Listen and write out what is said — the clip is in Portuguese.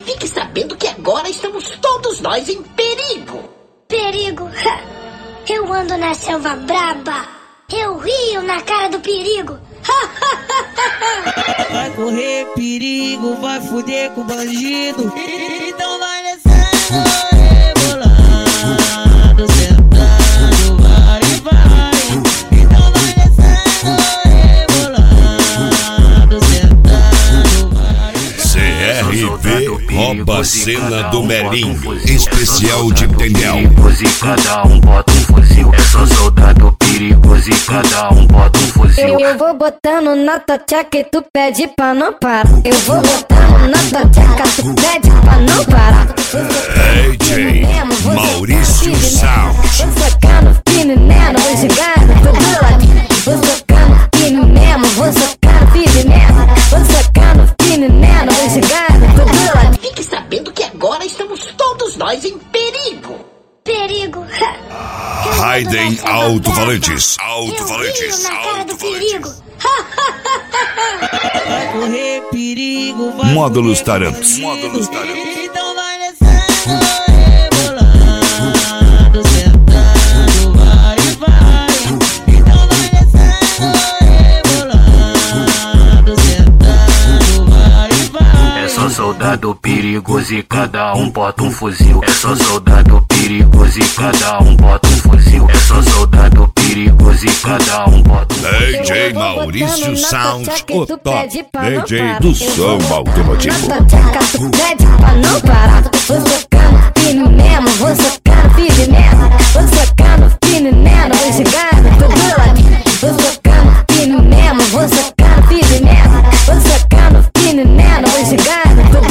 Fique sabendo que agora estamos todos nós em perigo. Perigo? Eu ando na selva braba. Eu rio na cara do perigo. Vai correr perigo, vai fuder com bandido. Então vai descendo, rebolando, sentando, vai e vai. Então vai descendo, rebolando, sentando, vai e vai. CRP rouba a cena do Melinho, especial de Tendel. E cada um bota um fuzil. É só soldado perigoso e cada um bota um fuzil. Eu vou botando na tua tcheca e tu pede pra não parar. Eu vou botando na tua tcheca, tu pede pra não parar. DJ Maurício Sound. Vou socando firme mesmo, vou jogando todo lado. Vou socando firme mesmo, vou socando firme mesmo. Vou socando firme mesmo, vou jogando todo lado. Fique sabendo que agora estamos todos nós em perigo. Perigo? Raiden Alto-Falantes. Alto-Falantes. Alto-Falantes. Vai correr perigo, vai Módulos fuder com Taramps. bandido. Então vai descendo, rebolando, sentando, vai e vai. Então vai descendo, rebolando, sentando, vai e vai. É só soldado perigoso e cada um bota um fuzil. É só soldado perigoso e cada um bota um fuzil. É só soldado perigoso e cada um bota um fuzil. DJ Maurício Sound, o top DJ do som automotivo. Na tua tcheca tu pede pra não parar.